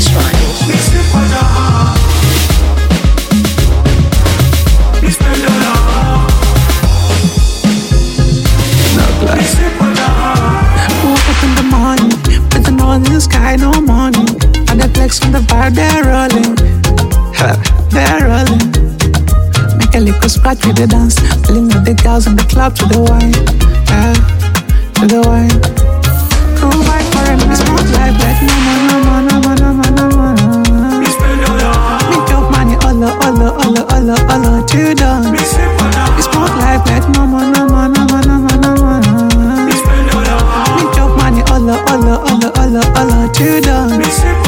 Sky, no morning, and the flex from the bar, they're rolling, they're rolling. Make a little scratch with the dance, feeling with the girls in the club to the wine, to the wine. Cool vibe for a nice smoke like that, no more. Make up money, all too done. We smoke like that, no more. Make up money, all too done.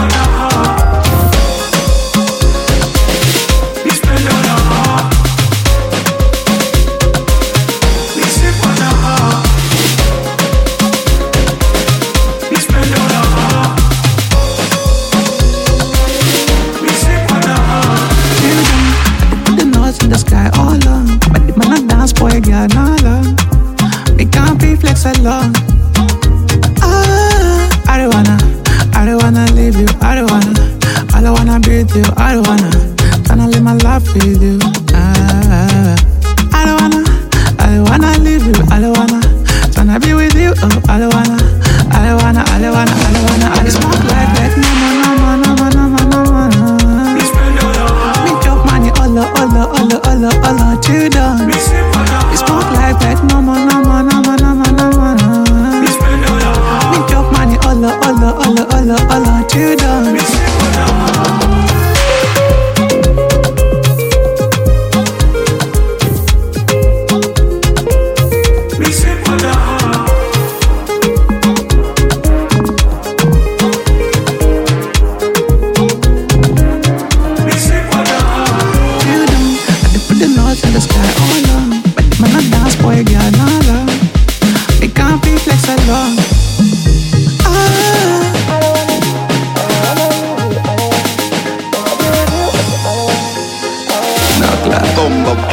The sky all on, but the man a dance boy, girl, no long. We can't be flex alone. I don't wanna leave you. I don't wanna be with you. I don't wanna live my life with you. I don't wanna leave you. I don't wanna be with you. Oh, I don't wanna. I just smoke like that. No more. All too done. We smoke like that, no more. Make up money, all too done. In the sky all on, but the man a dance boy, girl, no long. We can't be flex alone. No, claro.